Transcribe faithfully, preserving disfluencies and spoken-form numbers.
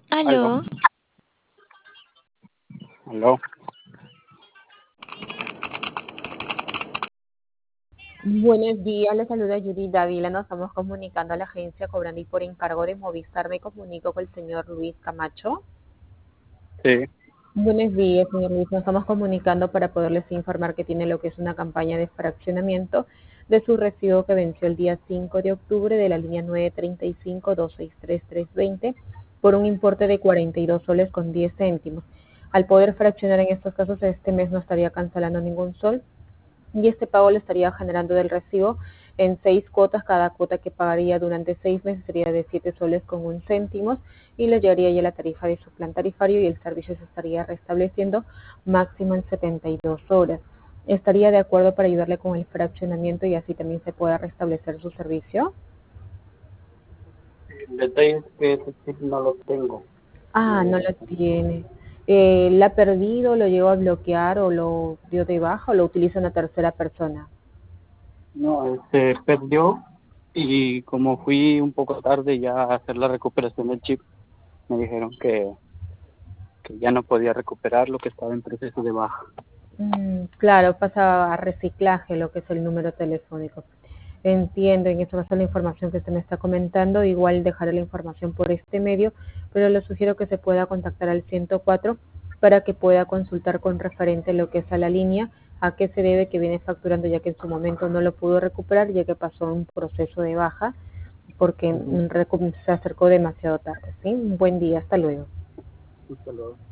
Aló. Aló. Aló. Buenos días, le saluda Judy Dávila. Nos estamos comunicando a la agencia cobrando y por encargo de Movistar. Me comunico con el señor Luis Camacho. Sí. Buenos días, señor Luis. Nos estamos comunicando para poderles informar que tiene lo que es una campaña de fraccionamiento de su recibo que venció el día cinco de octubre de la línea nueve treinta y cinco dos seis tres tres veinte por un importe de cuarenta y dos soles con diez céntimos. Al poder fraccionar en estos casos, este mes no estaría cancelando ningún sol y este pago le estaría generando del recibo en seis cuotas. Cada cuota que pagaría durante seis meses sería de siete soles con un céntimos y le llegaría ya la tarifa de su plan tarifario y el servicio se estaría restableciendo máximo en setenta y dos horas. ¿Estaría de acuerdo para ayudarle con el fraccionamiento y así también se pueda restablecer su servicio? El detalle es que ese chip no lo tengo. Ah, no Eh, lo tiene. Eh, ¿La ha perdido, lo llegó a bloquear o lo dio de baja o lo utiliza una tercera persona? no, se perdió y como fui un poco tarde ya a hacer la recuperación del chip, me dijeron que, que ya no podía recuperarlo, que estaba en proceso de baja. Mm, claro, pasa a reciclaje lo que es el número telefónico. Entiendo, en eso va a ser la información que usted me está comentando. Igual dejaré la información por este medio, pero le sugiero que se pueda contactar al ciento cuatro para que pueda consultar con referente lo que es a la línea, a qué se debe que viene facturando, ya que en su momento no lo pudo recuperar, ya que pasó un proceso de baja, porque Ujú. mm, recu- se acercó demasiado tarde. ¿Sí? Un buen día, hasta luego. Hasta luego.